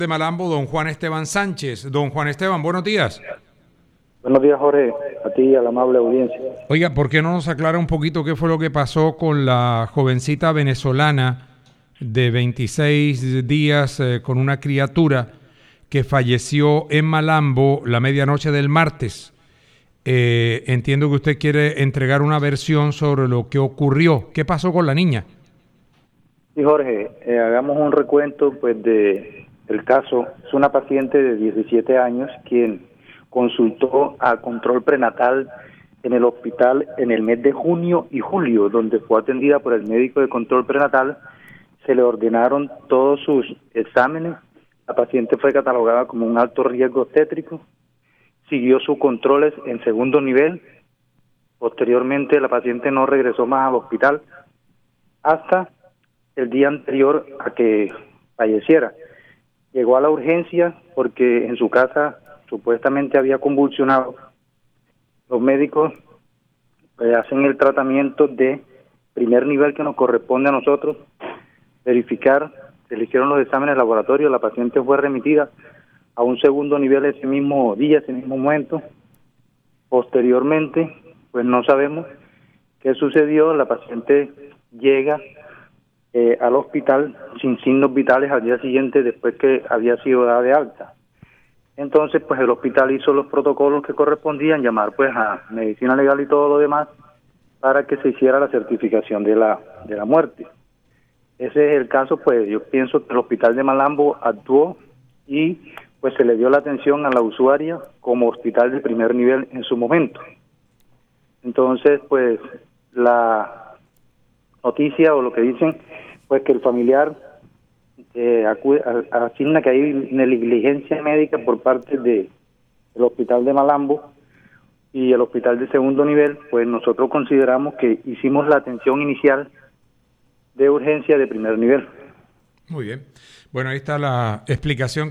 De Malambo, don Juan Esteban Sánchez. Don Juan Esteban, buenos días. Buenos días, Jorge, a ti y a la amable audiencia. Oiga, ¿por qué no nos aclara un poquito qué fue lo que pasó con la jovencita venezolana de 26 días con una criatura que falleció en Malambo la medianoche del martes? Entiendo que usted quiere entregar una versión sobre lo que ocurrió. ¿Qué pasó con la niña? Sí, Jorge, hagamos un recuento del caso. Es una paciente de 17 años quien consultó a control prenatal en el hospital en el mes de junio y julio, donde fue atendida por el médico de control prenatal. Se le ordenaron todos sus exámenes. La paciente fue catalogada como un alto riesgo obstétrico. Siguió sus controles en segundo nivel. Posteriormente, la paciente no regresó más al hospital hasta el día anterior a que falleciera. Llegó a la urgencia porque en su casa supuestamente había convulsionado. Los médicos hacen el tratamiento de primer nivel que nos corresponde a nosotros, verificar, se le hicieron los exámenes de laboratorio, la paciente fue remitida a un segundo nivel ese mismo día, ese mismo momento. Posteriormente, pues no sabemos qué sucedió, la paciente llega al hospital sin signos vitales al día siguiente después que había sido dada de alta. Entonces, pues el hospital hizo los protocolos que correspondían, llamar pues a medicina legal y todo lo demás para que se hiciera la certificación de la muerte. Ese es el caso, pues yo pienso que el hospital de Malambo actuó y pues se le dio la atención a la usuaria como hospital de primer nivel en su momento. Entonces, pues la noticia o lo que dicen, pues que el familiar asigna que hay negligencia médica por parte del hospital de Malambo y el hospital de segundo nivel, pues nosotros consideramos que hicimos la atención inicial de urgencia de primer nivel. Muy bien. Bueno, ahí está la explicación